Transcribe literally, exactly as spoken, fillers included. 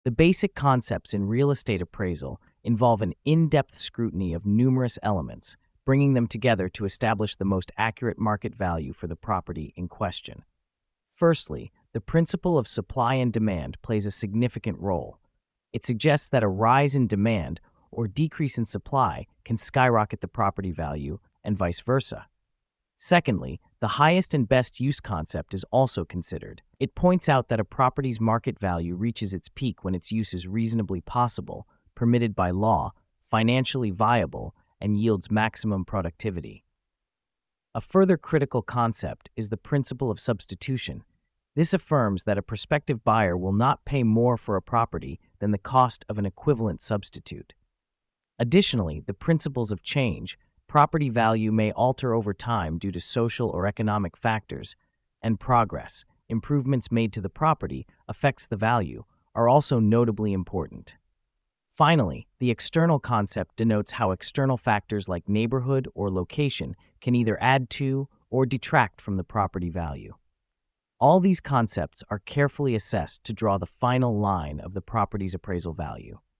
The basic concepts in real estate appraisal involve an in-depth scrutiny of numerous elements, bringing them together to establish the most accurate market value for the property in question. Firstly, the principle of supply and demand plays a significant role. It suggests that a rise in demand or decrease in supply can skyrocket the property value and vice versa. Secondly, the highest and best use concept is also considered. It points out that a property's market value reaches its peak when its use is reasonably possible, permitted by law, financially viable, and yields maximum productivity. A further critical concept is the principle of substitution. This affirms that a prospective buyer will not pay more for a property than the cost of an equivalent substitute. Additionally, the principles of change, property value may alter over time due to social or economic factors, and progress, improvements made to the property, affects the value, are also notably important. Finally, the external concept denotes how external factors like neighborhood or location can either add to or detract from the property value. All these concepts are carefully assessed to draw the final line of the property's appraisal value.